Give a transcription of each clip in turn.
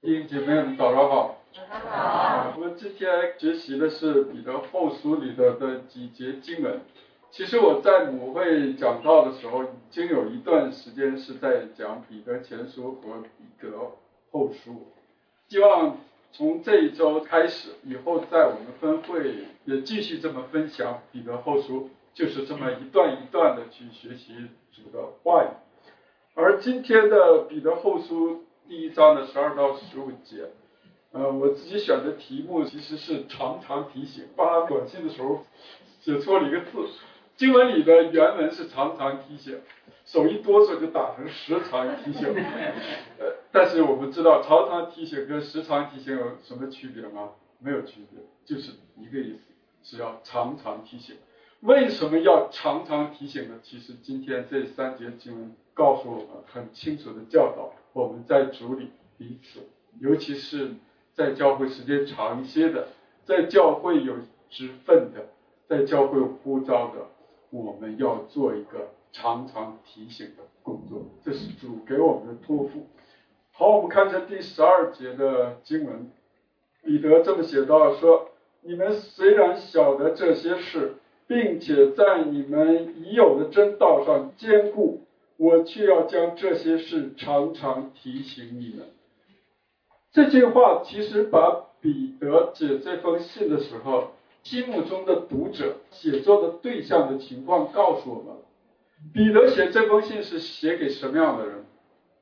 弟兄姐妹们，早上好。我们今天学习的是彼得后书里的几节经文。其实我在母会讲道的时候，已经有一段时间是在讲彼得前书和彼得后书。希望从这一周开始，以后在我们分会也继续这么分享彼得后书，就是这么一段一段的去学习主的话语。而今天的彼得后书第1章的12到15节，我自己选的题目其实是常常提醒。发短信的时候写错了一个字，经文里的原文是常常提醒，手一哆嗦就打成时常提醒。但是我们知道常常提醒跟时常提醒有什么区别吗？没有区别，就是一个意思，是要常常提醒。为什么要常常提醒呢？其实今天这3节经文告诉我们很清楚的教导，我们在主里彼此，尤其是在教会时间长一些的，在教会有职分的，在教会有呼召的，我们要做一个常常提醒的工作，这是主给我们的托付。好，我们看这第12节的经文，彼得这么写道说：你们虽然晓得这些事，并且在你们已有的真道上坚固，我却要将这些事常常提醒你们。这句话其实把彼得写这封信的时候心目中的读者、写作的对象的情况告诉我们。彼得写这封信是写给什么样的人？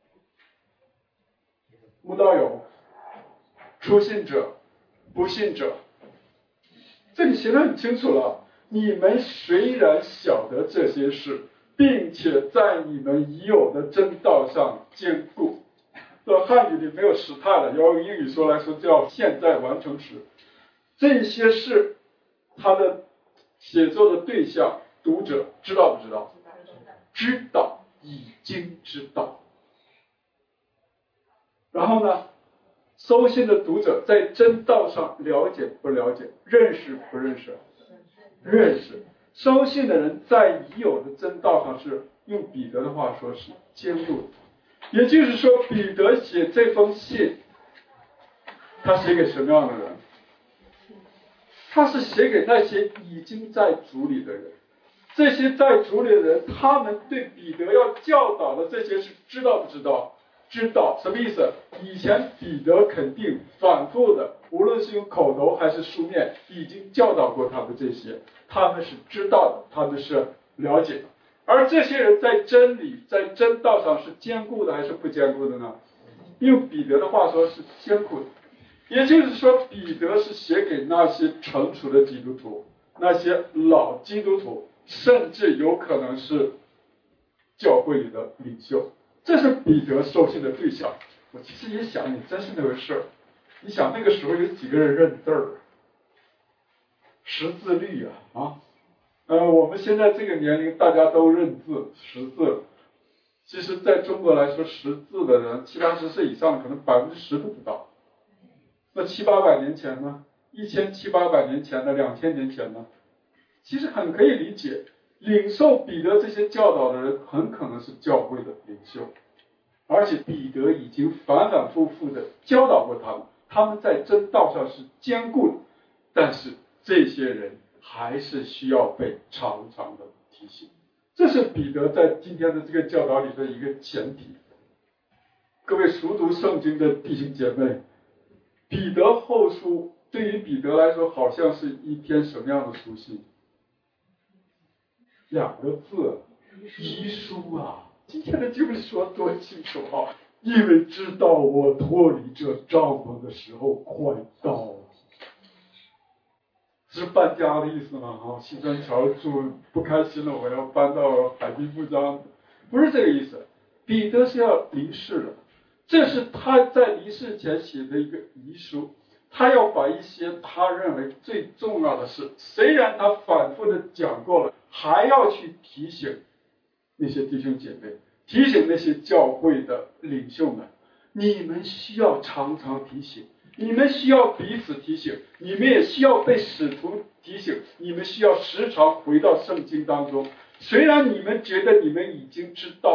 慕道友、初信者、不信者。这里写得很清楚了，你们虽然晓得这些事，并且在你们已有的真道上坚固。这汉语里没有时态了，要用英语说来说叫现在完成时。这些事他的写作的对象读者知道不知道？知道，已经知道。然后呢，收信的读者在真道上了解不了解？认识不认识？认识。收信的人在已有的真道上是，用彼得的话说是坚固的。也就是说，彼得写这封信，他写给什么样的人？他是写给那些已经在主里的人。这些在主里的人，他们对彼得要教导的这些事知道不知道？知道。什么意思？以前彼得肯定反复的，无论是用口头还是书面，已经教导过他们这些，他们是知道的，他们是了解的。而这些人在真理、在真道上是坚固的还是不坚固的呢？用彼得的话说是坚固的。也就是说，彼得是写给那些成熟的基督徒，那些老基督徒，甚至有可能是教会里的领袖。这是彼得收信的对象。我其实也想，你真是那回事儿。你想那个时候有几个人认字儿？识字率啊！我们现在这个年龄大家都认字识字，其实在中国来说识字的人70-80岁以上可能10%都不到。那700-800年前呢？1700-800年前呢？2000年前呢？其实很可以理解，领受彼得这些教导的人很可能是教会的领袖，而且彼得已经反反复复的教导过他们，他们在真道上是坚固的，但是这些人还是需要被常常的提醒。这是彼得在今天的这个教导里的一个前提。各位熟读圣经的弟兄姐妹，彼得后书对于彼得来说好像是一篇什么样的书信？2个字，遗书啊！今天的经文说多清楚啊！因为知道我脱离这帐篷的时候快到了。是搬家的意思吗？西砖桥住不开心了，我要搬到海滨布章，不是这个意思。彼得是要离世了，这是他在离世前写的一个遗书。他要把一些他认为最重要的事，虽然他反复的讲过了，还要去提醒那些弟兄姐妹，提醒那些教会的领袖们，你们需要常常提醒，你们需要彼此提醒，你们也需要被使徒提醒，你们需要时常回到圣经当中。虽然你们觉得你们已经知道了，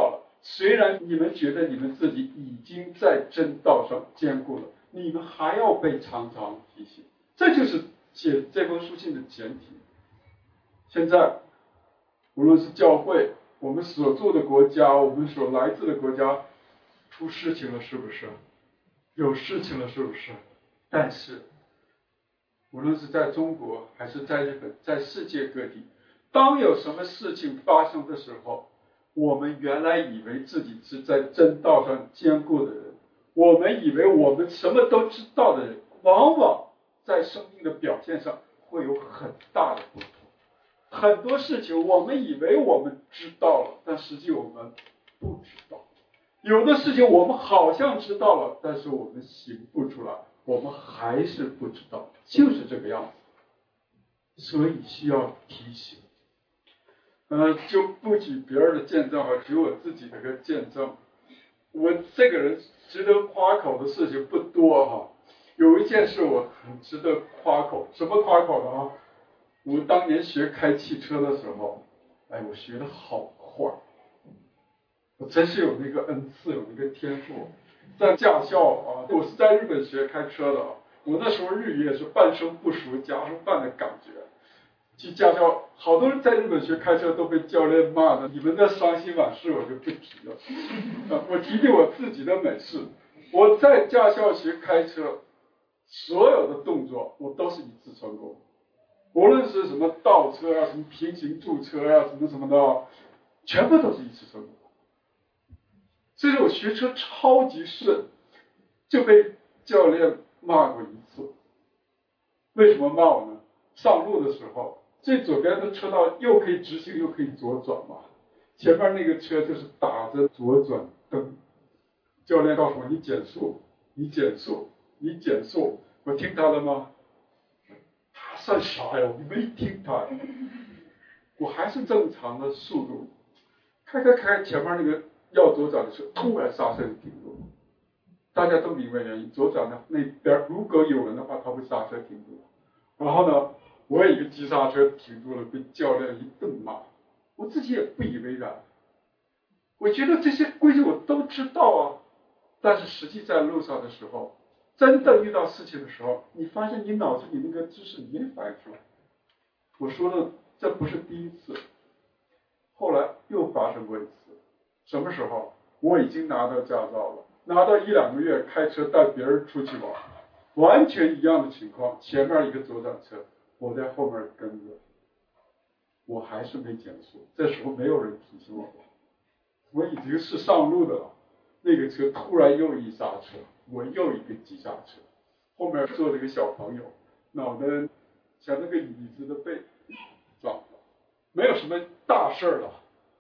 虽然你们觉得你们自己已经在真道上坚固了，你们还要被常常提醒。这就是写这封书信的前提。现在无论是教会，我们所住的国家，我们所来自的国家出事情了，是不是？有事情了，是不是？但是无论是在中国还是在日本，在世界各地，当有什么事情发生的时候，我们原来以为自己是在真道上坚固的人，我们以为我们什么都知道的人，往往在生命的表现上会有很大的不同。很多事情我们以为我们知道了，但实际我们不知道。有的事情我们好像知道了，但是我们行不出来，我们还是不知道，就是这个样子。所以需要提醒。就不举别人的见证了，举我自己的一个见证。我这个人值得夸口的事情不多哈，有一件事我很值得夸口。什么夸口呢？我当年学开汽车的时候，我学得好快，我真是有那个恩赐，有那个天赋。在驾校我是在日本学开车的，我那时候日语也是半生不熟，夹生半的感觉。去驾校，好多人在日本学开车都被教练骂的，你们的伤心往事我就不提了。我提提我自己的美事。我在驾校学开车，所有的动作我都是一次成功，无论是什么倒车啊，什么平行驻车啊，什么什么的，全部都是一次成功。所以我学车超级顺，就被教练骂过一次。为什么骂我呢？上路的时候，最左边的车道又可以直行又可以左转嘛，前面那个车就是打着左转灯，教练告诉我你减速，你减速，你减速，我听他的吗？他算啥呀？我没听他，我还是正常的速度，开，前面那个要左转的车突然刹车停住，大家都明白原因，左转的那边如果有人的话，他会刹车停住，然后呢？我有一个急刹车停住了，被教练一顿骂，我自己也不以为然。我觉得这些规矩我都知道啊，但是实际在路上的时候，真的遇到事情的时候，你发现你脑子里那个知识你没反应出来。我说的这不是第一次，后来又发生过一次。什么时候？我已经拿到驾照了，拿到1-2个月，开车带别人出去玩，完全一样的情况，前面一个左转车。我在后面跟着，我还是没减速。这时候没有人提醒我，我已经是上路的了。那个车突然又一刹车，我又一个急刹车，后面坐着个小朋友，脑袋像那个椅子的背撞了，没有什么大事了。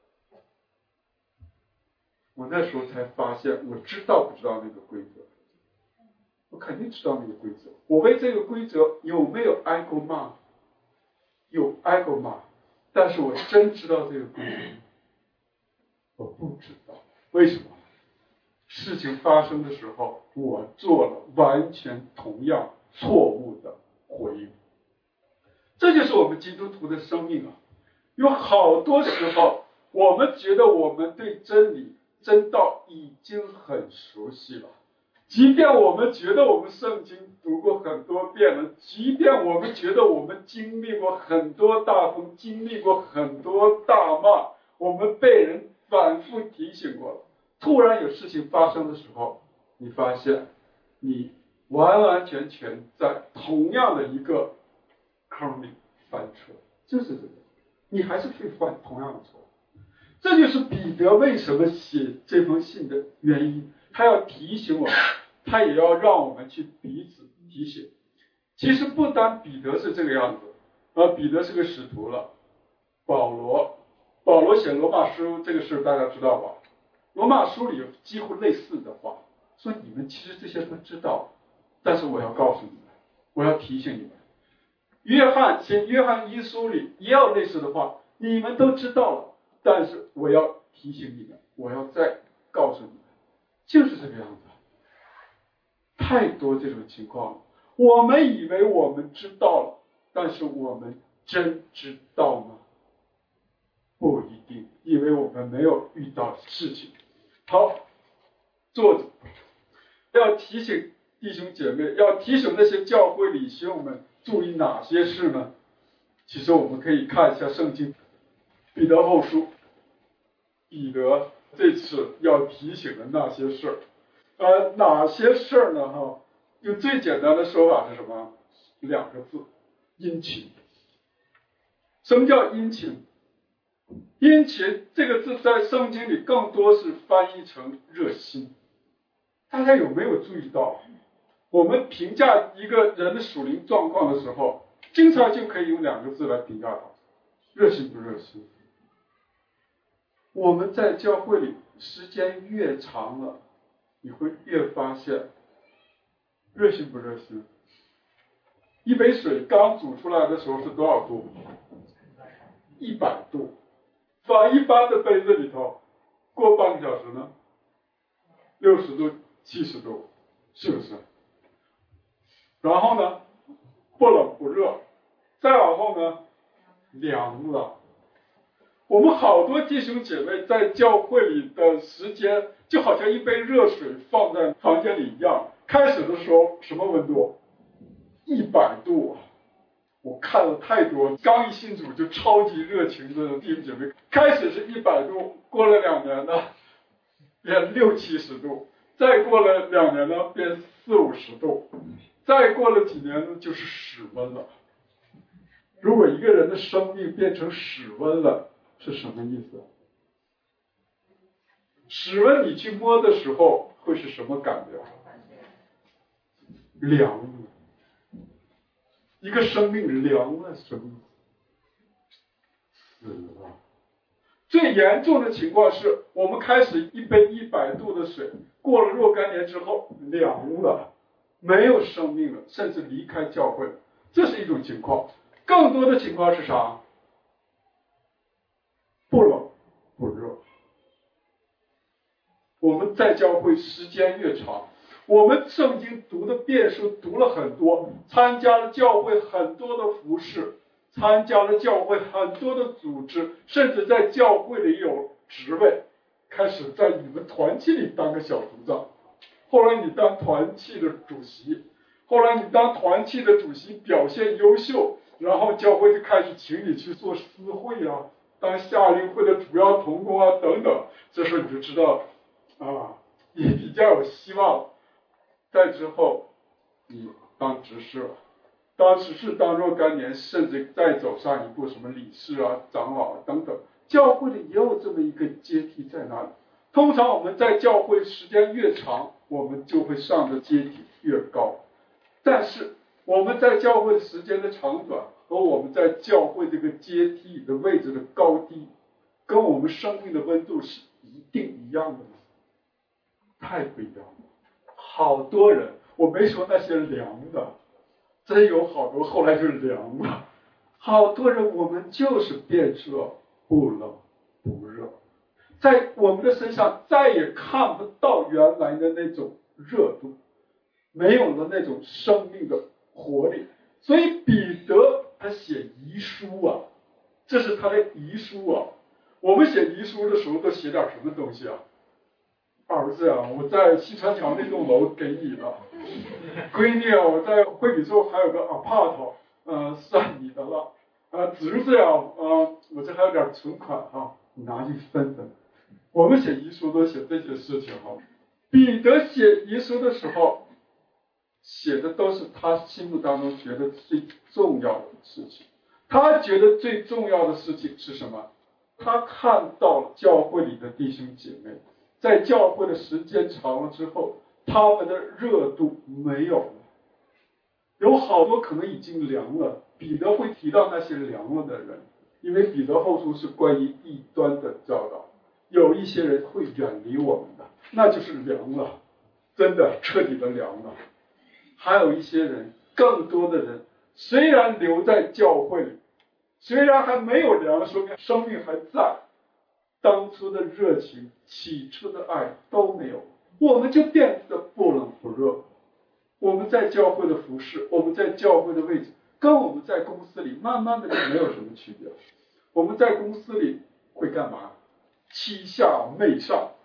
我那时候才发现，我知道不知道那个规则？我肯定知道那个规则。我为这个规则有没有挨过骂？有挨过骂，但是我真知道这个规则？我不知道。为什么？事情发生的时候，我做了完全同样错误的回应。这就是我们基督徒的生命啊！有好多时候，我们觉得我们对真理、真道已经很熟悉了。即便我们觉得我们圣经读过很多遍了，即便我们觉得我们经历过很多大风，经历过很多大骂，我们被人反复提醒过了，突然有事情发生的时候，你发现你完完全全在同样的一个坑里翻车，就是这个，你还是会犯同样的错。这就是彼得为什么写这封信的原因，他要提醒我们，他也要让我们去彼此提醒。其实不单彼得是这个样子，彼得是个使徒了。保罗写罗马书这个事大家知道吧？罗马书里有几乎类似的话，说你们其实这些都知道，但是我要告诉你们，我要提醒你们。写约翰一书里也有类似的话，你们都知道了，但是我要提醒你们，我要再告诉你们，就是这个样子。太多这种情况了，我们以为我们知道了，但是我们真知道吗？不一定，因为我们没有遇到事情。 好，坐着。要提醒弟兄姐妹，要提醒那些教会里学友们注意哪些事呢？其实我们可以看一下圣经彼得后书，彼得这次要提醒的那些事儿，哪些事儿呢？用最简单的说法是什么？2个字：殷勤。什么叫殷勤？殷勤这个字在圣经里更多是翻译成热心。大家有没有注意到，我们评价一个人的属灵状况的时候，经常就可以用2个字来评价他：热心不热心。我们在教会里时间越长了，你会越发现热心不热心。一杯水刚煮出来的时候是多少度？100度。放一般的杯子里头，过半个小时呢，60度、70度，是不是？然后呢，不冷不热，再往后呢，凉了。我们好多弟兄姐妹在教会里的时间，就好像一杯热水放在房间里一样。开始的时候什么温度？100度。我看了太多刚一信主就超级热情的弟兄姐妹，开始是100度，过了2年呢，变60、70度，再过了2年呢，变40、50度，再过了几年呢，就是室温了。如果一个人的生命变成室温了，是什么意思？室温你去摸的时候会是什么感觉？凉了。一个生命凉了，什么意思？死了。最严重的情况是我们开始一杯100度的水，过了若干年之后凉了，没有生命了，甚至离开教会了，这是一种情况。更多的情况是啥？不冷不热。我们在教会时间越长，我们圣经读的遍数读了很多，参加了教会很多的服事，参加了教会很多的组织，甚至在教会里有职位，开始在你们团契里当个小组长，后来你当团契的主席，后来你当团契的主席表现优秀，然后教会就开始请你去做司会啊，当夏令会的主要同工啊等等，这时候你就知道也比较有希望。再之后你当执事了，当执事当若干年，甚至再走上一步，什么理事啊、长老啊等等，教会里也有这么一个阶梯在那里。通常我们在教会时间越长，我们就会上的阶梯越高。但是我们在教会时间的长短和我们在教会这个阶梯的位置的高低，跟我们生命的温度是一定一样的吗？太不一样了。好多人，我没说那些凉的，真有好多后来就凉了。好多人我们就是变热，不冷不热，在我们的身上再也看不到原来的那种热度，没有了那种生命的活力。所以彼得他写遗书啊，这是他的遗书啊。我们写遗书的时候都写点什么东西啊？儿子啊，我在西川桥那栋楼给你了。闺女啊，我在惠比寿还有个 apart，算你的了。侄子呀，我这还有点存款你拿去分分。我们写遗书都写这些事情彼得写遗书的时候，写的都是他心目当中觉得最重要的事情。他觉得最重要的事情是什么？他看到了教会里的弟兄姐妹，在教会的时间长了之后，他们的热度没有了，有好多可能已经凉了。彼得会提到那些凉了的人，因为彼得后书是关于异端的教导，有一些人会远离我们的，那就是凉了，真的彻底的凉了。还有一些人，更多的人虽然留在教会里，虽然还没有凉，说明生命还在，当初的热情、起初的爱都没有，我们就变得不冷不热。我们在教会的服侍，我们在教会的位置，跟我们在公司里慢慢的就没有什么区别。我们在公司里会干嘛？欺下媚上，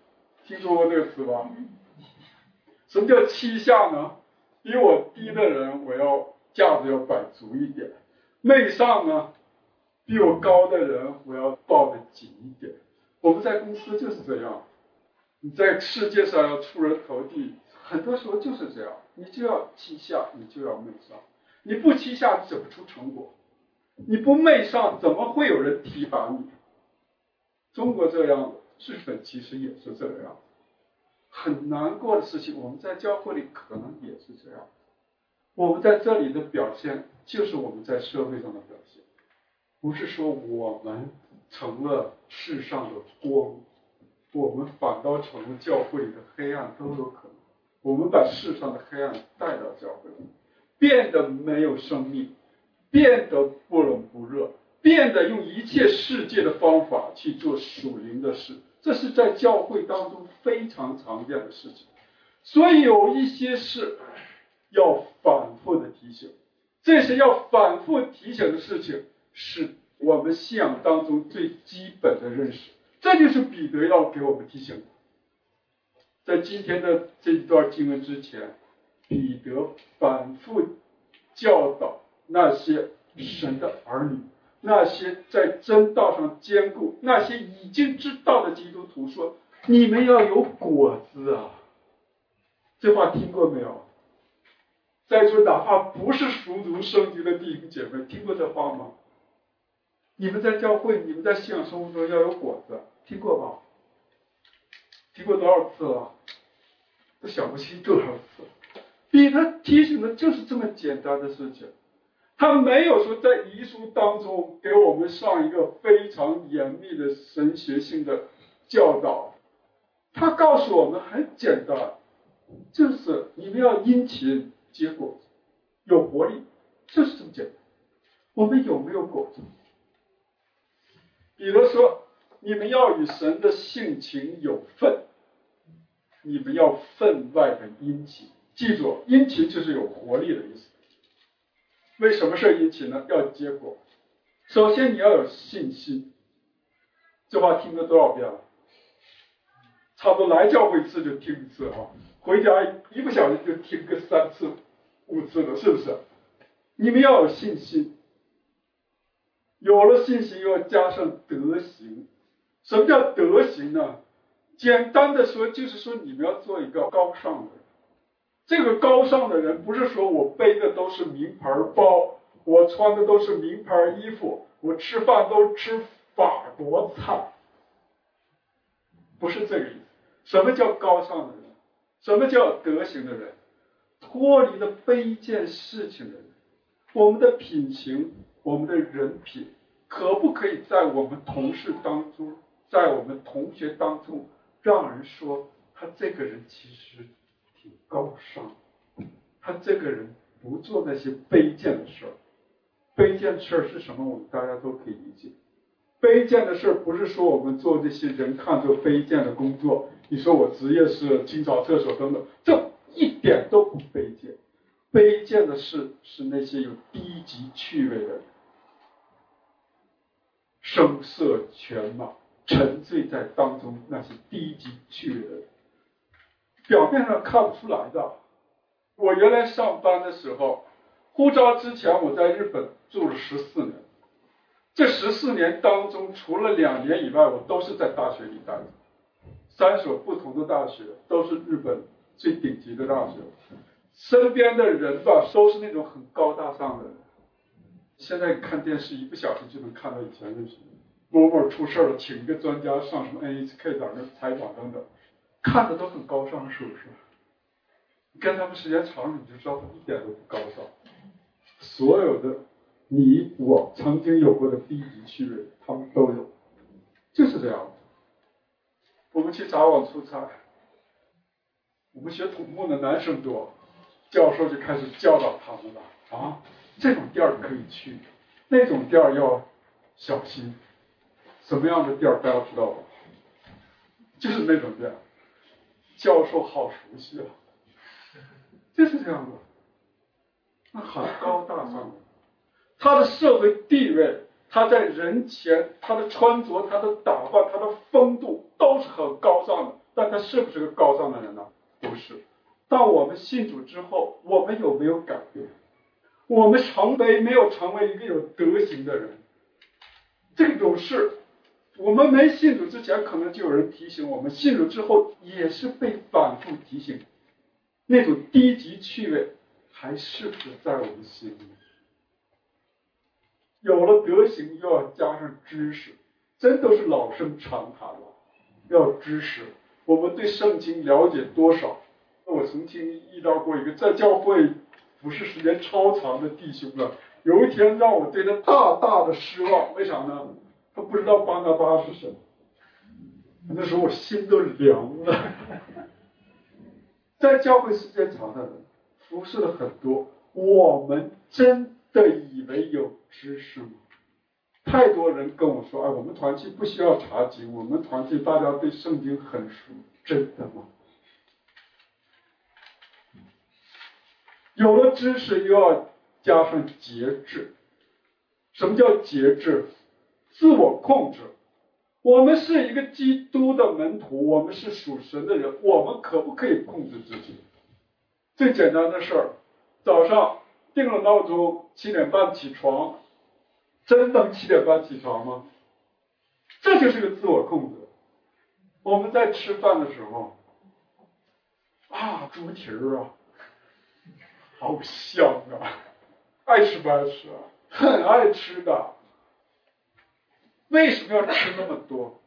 听说过这个词吧？什么叫欺下呢？比我低的人，我要架子要摆足一点；媚上呢，比我高的人，我要抱得紧一点。我们在公司就是这样，你在世界上要出人头地，很多时候就是这样，你就要欺下，你就要媚上。你不欺下，你整不出成果；你不媚上，怎么会有人提拔你？中国这样的，日本其实也是这样。很难过的事情，我们在教会里可能也是这样。我们在这里的表现，就是我们在社会上的表现，不是说我们成了世上的光，我们反倒成了教会里的黑暗都有可能。我们把世上的黑暗带到教会里，变得没有生命，变得不冷不热，变得用一切世界的方法去做属灵的事。这是在教会当中非常常见的事情，所以有一些事要反复的提醒，这些要反复提醒的事情是我们信仰当中最基本的认识，这就是彼得要给我们提醒的。在今天的这一段经文之前，彼得反复教导那些神的儿女，那些在真道上坚固，那些已经知道的基督徒说，你们要有果子啊。这话听过没有？在座哪怕不是熟读圣经的弟兄姐妹，听过这话吗？你们在教会，你们在信仰生活中要有果子，听过吧？听过多少次了？都想不清多少次。彼得提醒的就是这么简单的事情，他没有说在遗书当中给我们上一个非常严密的神学性的教导，他告诉我们很简单，就是你们要殷勤结果子，有活力，就是这么简单。我们有没有果子？彼得说，你们要与神的性情有分，你们要分外的殷勤。记住，殷勤就是有活力的意思。为什么是殷勤呢？要结果。首先你要有信心，这话听了多少遍了？差不多来教会一次就听一次啊，回家一不小心就听个3次5次了，是不是？你们要有信心，有了信心又要加上德行。什么叫德行呢？简单的说，就是说你们要做一个高尚的人。这个高尚的人不是说我背的都是名牌包，我穿的都是名牌衣服，我吃饭都吃法国菜，不是这个意思。什么叫高尚的人？什么叫德行的人？脱离了卑贱事情的人。我们的品行，我们的人品，可不可以在我们同事当中，在我们同学当中，让人说他这个人其实挺高尚，他这个人不做那些卑贱的事儿。卑贱的事儿是什么？我们大家都可以理解。卑贱的事不是说我们做这些人看作卑贱的工作，你说我职业是清扫厕所等等，这一点都不卑贱。卑贱的事是那些有低级趣味的人，声色犬马，沉醉在当中那些低级趣味的人，表面上看不出来的。我原来上班的时候，呼召之前我在日本住了14年，这14年当中，除了2年以外，我都是在大学里待的，3所不同的大学，都是日本最顶级的大学。身边的人吧，都是那种很高大上的人。现在看电视，一不小心就能看到以前认识的某某出事了，请一个专家上什么 NHK 哪个采访等等，看的都很高尚，是不是？你跟他们时间长了，你就知道他一点都不高尚。所有的你我曾经有过的低级趣味，他们都有，就是这样。我们去撒网出差，我们学土木的男生多，教授就开始教导他们了啊，这种店可以去，那种店要小心。什么样的店大家知道吧？就是那种店，教授好熟悉啊，就是这样的。那很高大上的，他的社会地位，他在人前，他的穿着，他的打扮，他的风度都是很高尚的。 但他是不是个高尚的人呢？不是。当我们信主之后，我们有没有改变？我们没有成为一个有德行的人？这种事，我们没信主之前可能就有人提醒我们，信主之后也是被反复提醒，那种低级趣味还是不是在我们心里？有了德行，又要加上知识，真都是老生常谈了。要知识，我们对圣经了解多少？我曾经遇到过一个在教会服侍时间超长的弟兄了，有一天让我对他大大的失望。为啥呢？他不知道巴拿巴是谁。那时候我心都凉了。在教会时间长的人，服侍了很多，我们真的以为有知识吗？太多人跟我说，我们团契不需要查经，我们团契大家对圣经很熟，真的吗？有了知识，又要加上节制。什么叫节制？自我控制。我们是一个基督的门徒，我们是属神的人，我们可不可以控制自己？最简单的事儿，早上定了闹钟7点半起床，真能7点半起床吗？这就是个自我控制。我们在吃饭的时候，猪蹄儿好香啊，爱吃不爱吃啊？很爱吃的。为什么要吃那么多？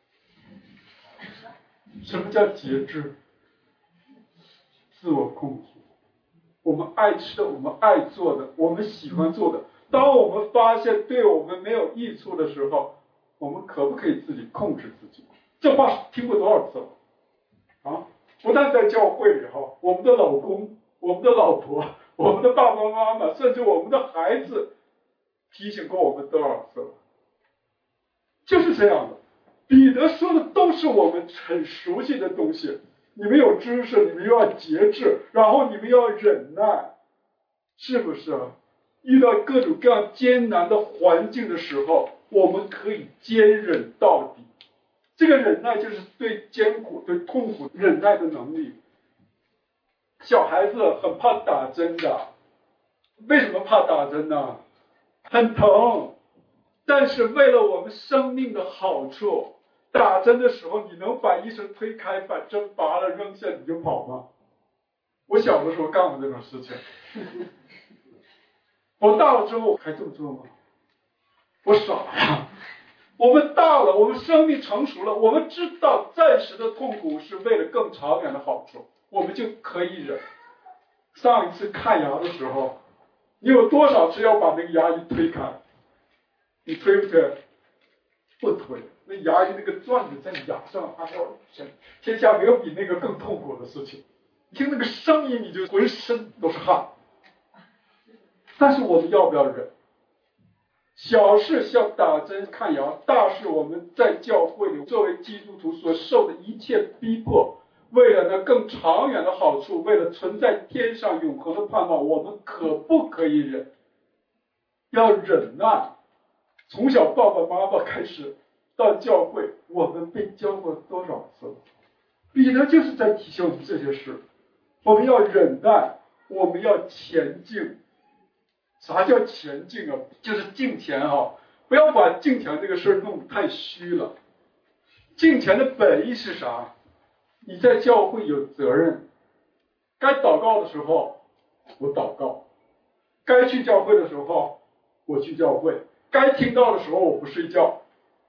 什么叫节制？自我控制。我们爱吃的，我们爱做的，我们喜欢做的，当我们发现对我们没有益处的时候，我们可不可以自己控制自己？这话听过多少次了？不但在教会里我们的老公、我们的老婆、我们的爸爸妈妈，甚至我们的孩子，提醒过我们多少次了？就是这样的。彼得说的都是我们很熟悉的东西。你们有知识，你们又要节制，然后你们要忍耐，是不是？遇到各种各样艰难的环境的时候，我们可以坚忍到底。这个忍耐就是对艰苦、对痛苦忍耐的能力。小孩子很怕打针的，为什么怕打针呢？很疼。但是为了我们生命的好处，打针的时候你能把医生推开，把针拔了扔下你就跑吗？我小的时候干过这种事情。我大了之后还这么做吗？我傻呀。我们大了，我们生命成熟了，我们知道暂时的痛苦是为了更长远的好处，我们就可以忍。上一次看牙的时候，你有多少次要把那个牙医推开？你推不推？不推。那牙医那个钻子在牙上，天下没有比那个更痛苦的事情。听那个声音你就浑身都是汗。但是我们要不要忍？小事像打针看牙，大事我们在教会里作为基督徒所受的一切逼迫，为了那更长远的好处，为了存在天上永恒的盼望，我们可不可以忍？要忍耐。从小爸爸妈妈开始到教会，我们被教过多少次了？彼得就是在提醒我们这些事。我们要忍耐，我们要前进。啥叫前进啊？就是敬虔不要把敬虔这个事弄得太虚了。敬虔的本意是啥？你在教会有责任，该祷告的时候我祷告，该去教会的时候我去教会，该听到的时候我不睡觉，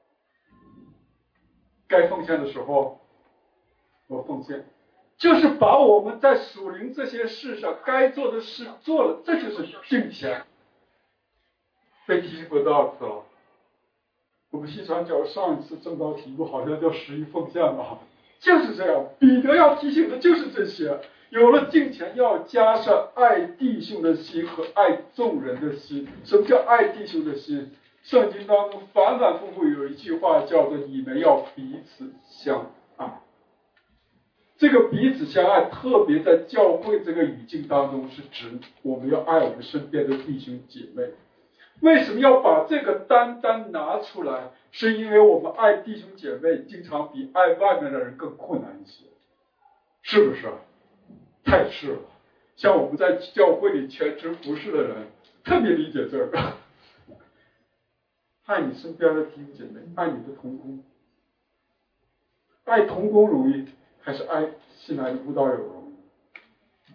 该奉献的时候我奉献。就是把我们在属灵这些事上该做的事做了，这就是敬虔。被提醒过多少次了？我们西传教上一次正道题目好像叫11奉献吧，就是这样。彼得要提醒的就是这些。有了敬虔，要加上爱弟兄的心和爱众人的心。什么叫爱弟兄的心？圣经当中反反复复有一句话叫做你们要彼此相爱。这个彼此相爱，特别在教会这个语境当中，是指我们要爱我们身边的弟兄姐妹。 为什么要把这个单单拿出来？是因为我们爱弟兄姐妹经常比爱外面的人更困难一些，是不是？太是了。像我们在教会里全职服侍的人，特别理解这个。爱你身边的弟兄姐妹，爱你的同工，爱同工容易，还是爱新来的布道友容易？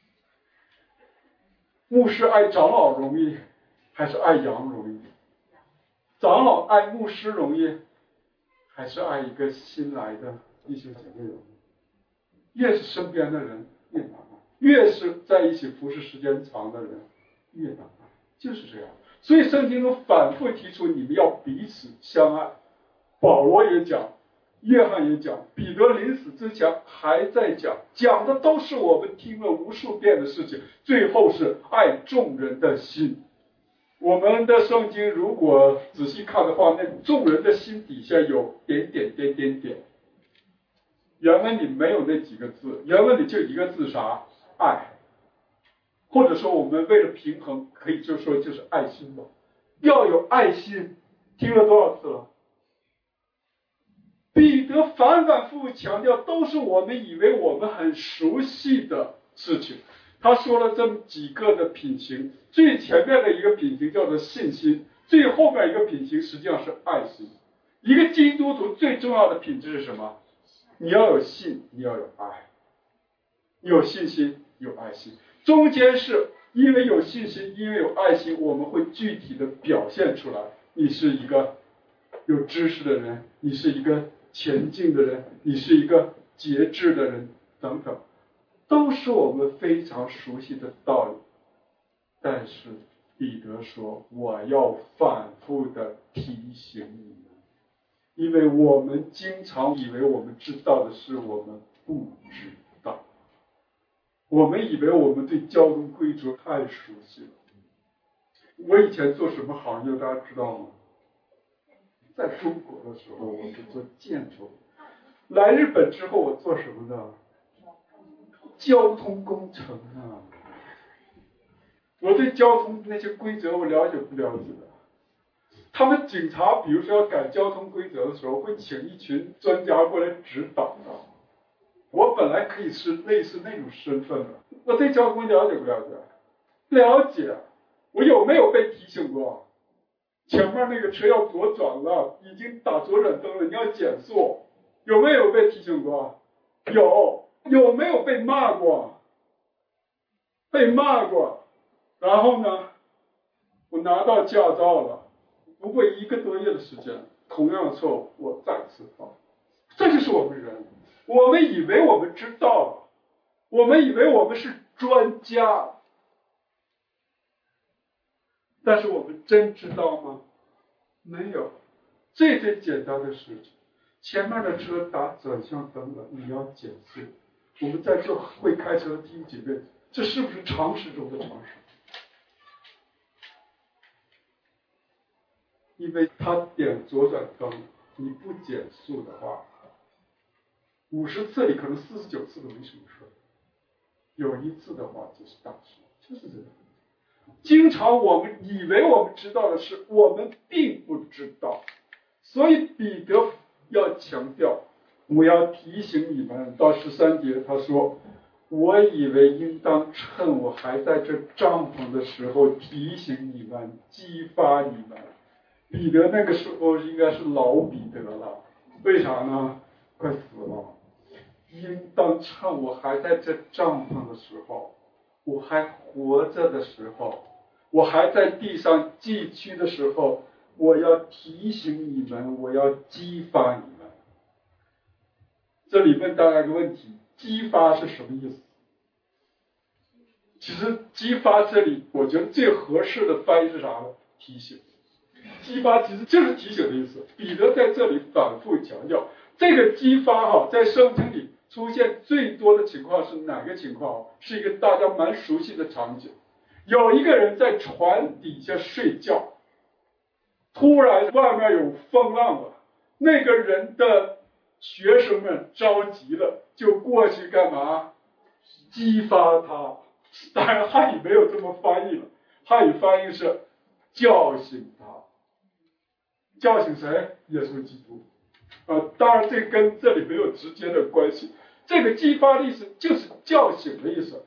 牧师爱长老容易，还是爱羊容易？长老爱牧师容易，还是爱一个新来的弟兄姐妹容易？越是身边的人越难爱，越是在一起服侍时间长的人越难爱，就是这样。所以圣经中反复提出你们要彼此相爱。保罗也讲，约翰也讲，彼得临死之前还在讲，讲的都是我们听了无数遍的事情，最后是爱众人的心。我们的圣经如果仔细看的话，那众人的心底下有点点点点点，原文里没有那几个字，原文里就一个字啥？爱。或者说我们为了平衡，可以就说就是爱心吧。要有爱心，听了多少次了？彼得反反复复强调，都是我们以为我们很熟悉的事情。他说了这么几个的品行，最前面的一个品行叫做信心，最后面一个品行实际上是爱心。一个基督徒最重要的品质是什么？你要有信，你要有爱，你有信心，有爱心。中间是因为有信心，因为有爱心，我们会具体的表现出来。你是一个有知识的人，你是一个前进的人，你是一个节制的人，等等，都是我们非常熟悉的道理。但是彼得说，我要反复的提醒你们，因为我们经常以为我们知道的事，我们不知道。我们以为我们对交通规则太熟悉了。我以前做什么行业，大家知道吗？在中国的时候，我是做建筑；来日本之后，我做什么呢？交通工程啊！我对交通那些规则我了解不了解的？他们警察比如说要改交通规则的时候，会请一群专家过来指导的。我本来可以是类似那种身份的，我对交通了解不了解？了解。我有没有被提醒过？前面那个车要左转了，已经打左转灯了，你要减速，有没有被提醒过？有。有没有被骂过？被骂过。然后呢，我拿到驾照了，不过1个多月的时间，同样的错误我再次犯。这就是我们人，我们以为我们知道了，我们以为我们是专家，但是我们真知道吗？没有。最最简单的事情，前面的车打转向灯了，你要减速。我们在这会开车的弟兄姐妹，这是不是常识中的常识？因为他点左转灯，你不减速的话，50次里可能49次都没什么事，有1次的话就是大事，就是这样。经常我们以为我们知道的事，我们并不知道。所以彼得要强调，我要提醒你们，到13节他说，我以为应当趁我还在这帐篷的时候提醒你们，激发你们。彼得那个时候应该是老彼得了，为啥呢？快死了。应当趁我还在这帐篷的时候，我还活着的时候，我还在地上寄居的时候，我要提醒你们，我要激发你们。这里问大家一个问题，激发是什么意思？其实激发这里我觉得最合适的翻译是啥呢？提醒。激发其实就是提醒的意思。彼得在这里反复强调，这个激发在圣经里出现最多的情况是哪个情况？是一个大家蛮熟悉的场景。有一个人在船底下睡觉，突然外面有风浪了，那个人的学生们着急了，就过去干嘛？激发他。当然汉语没有这么翻译了，汉语翻译是叫醒他。叫醒谁？耶稣基督。当然这跟这里没有直接的关系。这个激发的意思就是叫醒的意思，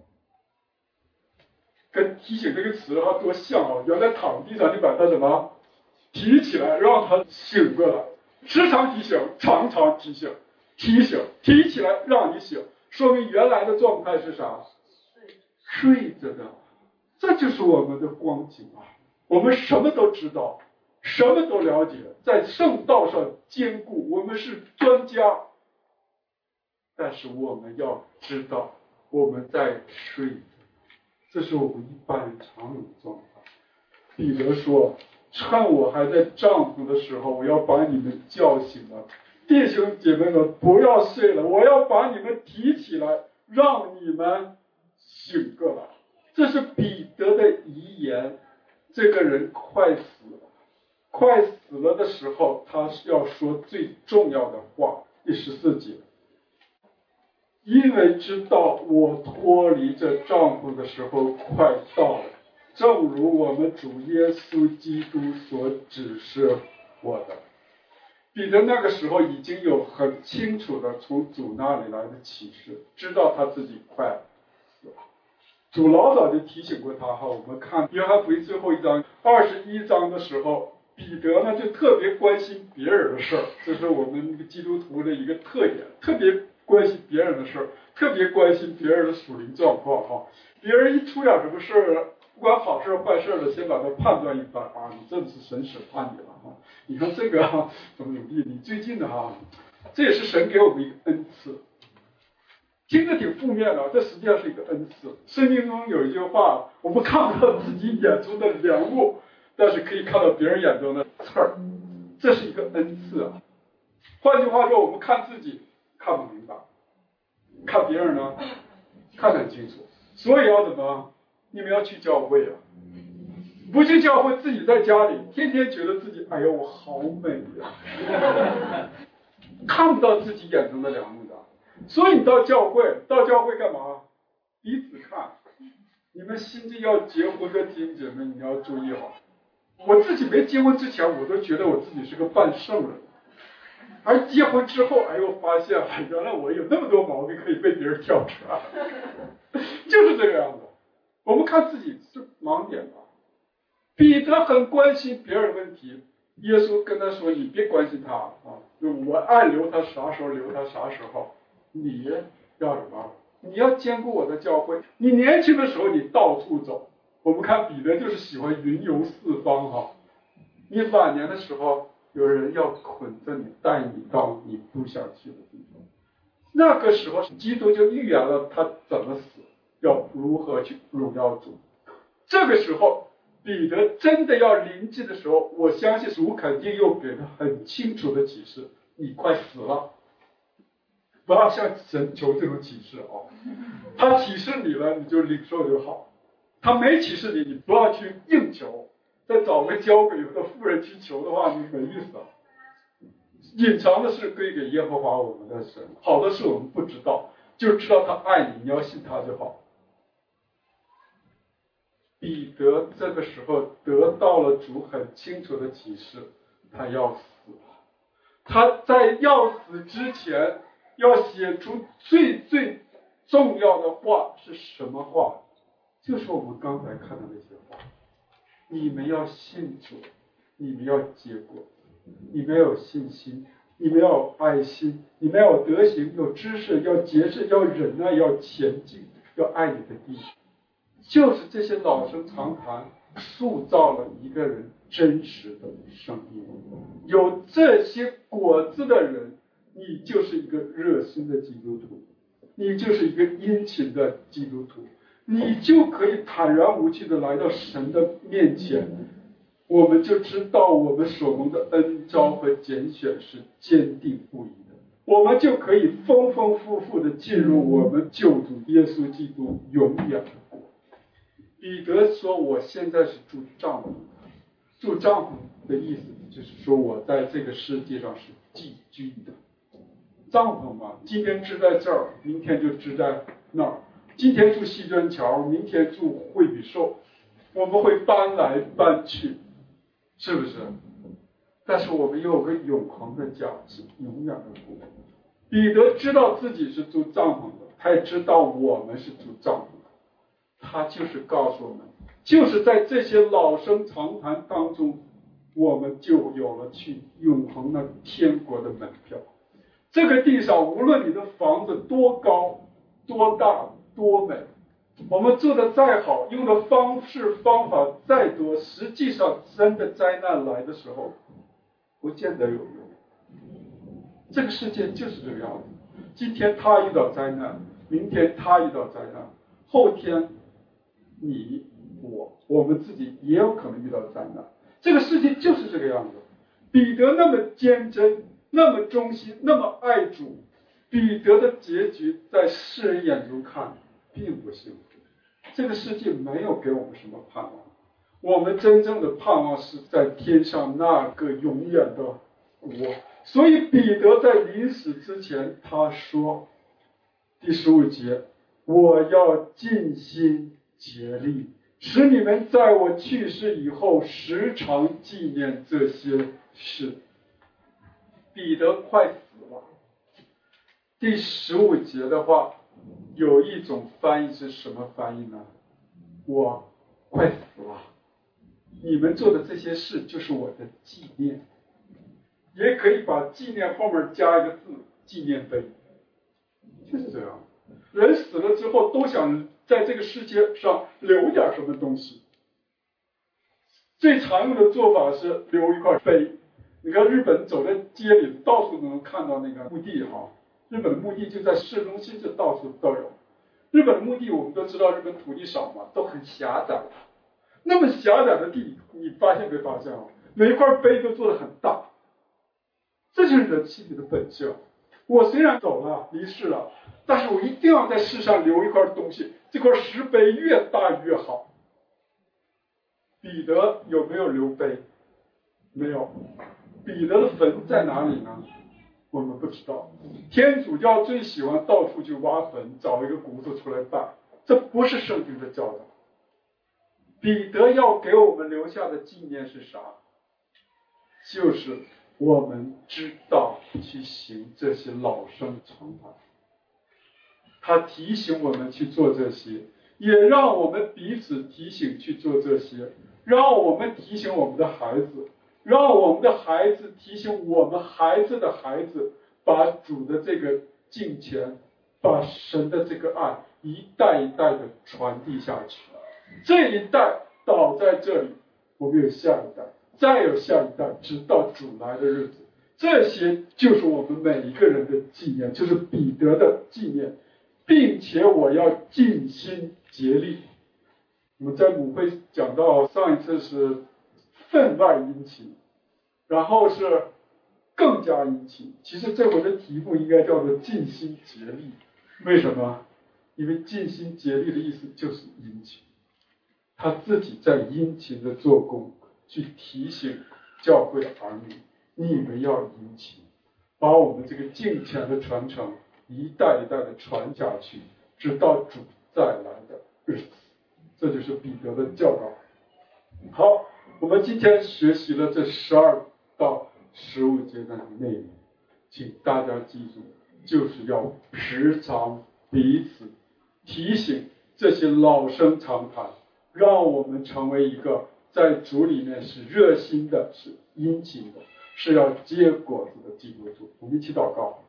跟提醒这个词多像原来躺地上，你把它什么提起来，让他醒过来，时常提醒，常常提醒，提起来让你醒，说明原来的状态是啥？睡着的。这就是我们的光景啊！我们什么都知道，什么都了解，在圣道上坚固，我们是专家。但是我们要知道，我们在睡着，这是我们一般人常有的状态。彼得说：“趁我还在帐篷的时候，我要把你们叫醒了。弟兄姐妹们，不要睡了，我要把你们提起来，让你们醒过来。”这是彼得的遗言。这个人快死了的时候，他是要说最重要的话。第14节，因为知道我脱离这帐篷的时候快到了，正如我们主耶稣基督所指示我的。彼得那个时候已经有很清楚的从主那里来的启示，知道他自己快死了。主老早就提醒过他我们看约翰福音最后一章21章的时候，彼得呢就特别关心别人的事儿，这是我们基督徒的一个特点，特别关心别人的事儿，特别关心别人的属灵状况别人一出点什么事儿，不管好事坏事的，先把它判断一番你这是神审判你了你看这个怎么地，你最近的这也是神给我们一个恩赐。听着挺负面的，这实际上是一个恩赐。圣经中有一句话，我们看不到自己眼中的良木，但是可以看到别人眼中的刺儿，这是一个恩赐换句话说，我们看自己看不明白，看别人呢看得很清楚。所以要怎么？你们要去教会不去教会，自己在家里天天觉得自己哎呦我好美看不到自己眼中的良木的。所以你到教会干嘛？彼此看。你们新近要结婚的弟兄姐妹，你要注意我自己没结婚之前，我都觉得我自己是个半圣人，而结婚之后，发现原来我有那么多毛病可以被别人挑出来，就是这个样子。我们看自己是盲点彼得很关心别人问题，耶稣跟他说：“你别关心他我爱留他啥时候留他啥时候。你要什么？你要兼顾我的教会。你年轻的时候你到处走，我们看彼得就是喜欢云游四方你晚年的时候，有人要捆着你，带你到你不想去的地方。那个时候，基督就预言了他怎么死，要如何去荣耀主。这个时候，彼得真的要临近的时候，我相信主肯定又给他很清楚的启示：你快死了。不要向神求这种启示他启示你了，你就领受就好；他没启示你，你不要去硬求。再找个交给的妇人去求的话，你没意思隐藏的事归给耶和华我们的神，好的事我们不知道，就知道他爱你，你要信他就好。彼得这个时候得到了主很清楚的启示，他要死了。他在要死之前要写出最重要的话是什么话？就是我们刚才看的那些话。你们要信主，你们要结果，你们要有信心，你们要有爱心，你们要有德行，有知识，要节制，要忍耐，要前进，要爱你的弟兄。就是这些老生常谈塑造了一个人真实的生命。有这些果子的人，你就是一个热心的基督徒，你就是一个殷勤的基督徒，你就可以坦然无惧的来到神的面前。我们就知道我们所蒙的恩召和拣选是坚定不移的，我们就可以丰丰富富的进入我们救主耶稣基督永远的国。彼得说：“我现在是住帐篷，住帐篷的意思就是说我在这个世界上是寄居的。帐篷嘛，今天支在这儿，明天就支在那儿。今天住西砖桥，明天住惠比寿， 我们会搬来搬去，是不是？但是我们有个永恒的家，是永远的国。彼得知道自己是住帐篷的，他也知道我们是住帐篷的，他就是告诉我们，就是在这些老生常谈当中，我们就有了去永恒的天国的门票。这个地上无论你的房子多高多大多美，我们做的再好，用的方式方法再多，实际上真的灾难来的时候不见得有用。这个世界就是这个样子，今天他遇到灾难，明天他遇到灾难，后天你我们自己也有可能遇到灾难。这个世界就是这个样子。彼得那么坚贞，那么忠心，那么爱主，彼得的结局在世人眼中看并不幸福。这个世界没有给我们什么盼望，我们真正的盼望是在天上那个永远的国。所以彼得在临死之前他说，第15节，我要尽心竭力，使你们在我去世以后时常纪念这些事。彼得快死了。第15节的话，有一种翻译是什么翻译呢？我快死了，你们做的这些事就是我的纪念。也可以把纪念后面加一个字，纪念碑，就是这样。人死了之后都想在这个世界上留点什么东西，最常用的做法是留一块碑。你看日本走在街里到处都能看到那个墓地哈，日本的墓地就在市中心，就到处都有。日本的墓地我们都知道，日本土地少嘛，都很狭窄。那么狭窄的地，你发现没发现啊？每一块碑都做得很大。这就是人心里的本性。我虽然走了，离世了，但是我一定要在世上留一块东西，这块石碑越大越好。彼得有没有留碑？没有。彼得的坟在哪里呢？我们不知道。天主教最喜欢到处去挖坟，找一个骨头出来拜，这不是圣经的教导。彼得要给我们留下的纪念是啥？就是我们知道去行这些老生常谈，他提醒我们去做这些，也让我们彼此提醒去做这些，让我们提醒我们的孩子，让我们的孩子提醒我们孩子的孩子，把主的这个敬虔，把神的这个爱一代一代的传递下去。这一代倒在这里，我们有下一代，再有下一代，直到主来的日子。这些就是我们每一个人的纪念，就是彼得的纪念，并且我要尽心竭力。我们在母会讲到，上一次是分外殷勤，然后是更加殷勤。其实这回的题目应该叫做尽心竭力。为什么？因为尽心竭力的意思就是殷勤，他自己在殷勤的做工，去提醒教会的儿女，你们要殷勤，把我们这个敬虔的传承一代一代的传下去，直到主再来的日子。这就是彼得的教导。好，我们今天学习了这12到15节的内容，请大家记住，就是要时常彼此提醒这些老生常谈，让我们成为一个在主里面是热心的，是殷勤的，是要结果子的基督徒。我们一起祷告。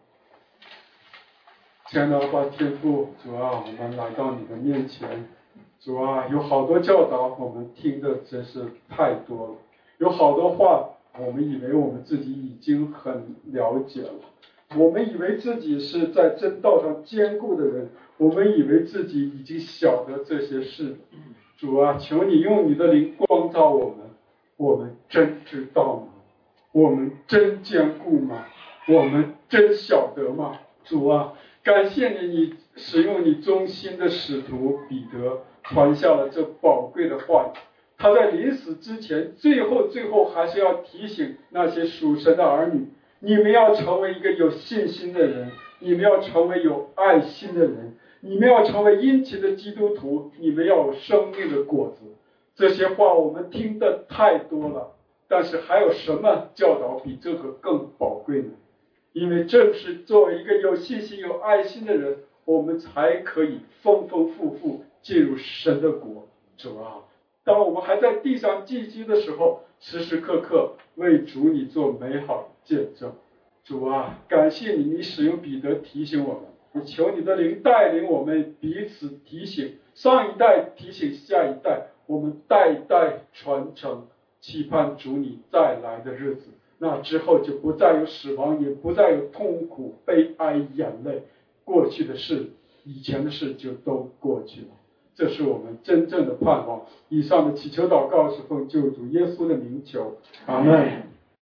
亲爱的阿爸天父，主啊，我们来到你的面前，主啊，有好多教导我们听的真是太多了，有好多话我们以为我们自己已经很了解了，我们以为自己是在真道上坚固的人，我们以为自己已经晓得这些事。主啊，求你用你的灵光照我们，我们真知道吗？我们真坚固吗？我们真晓得吗？主啊，感谢你，你使用你忠心的使徒彼得传下了这宝贵的话语。他在临死之前，最后还是要提醒那些属神的儿女，你们要成为一个有信心的人，你们要成为有爱心的人，你们要成为殷勤的基督徒，你们要有生命的果子。 这些话我们听的太多了，但是还有什么教导比这个更宝贵呢？因为正是作为一个有信心有爱心的人，我们才可以丰丰富富进入神的国。主啊，当我们还在地上寄居的时候，时时刻刻为主你做美好的见证。主啊，感谢你，你使用彼得提醒我们，我求你的灵带领我们彼此提醒，上一代提醒下一代，我们代代传承，期盼主你再来的日子。那之后就不再有死亡，也不再有痛苦、悲哀、眼泪，过去的事、以前的事就都过去了。这是我们真正的盼望。以上的祈求祷告是奉救主耶稣的名求，阿们。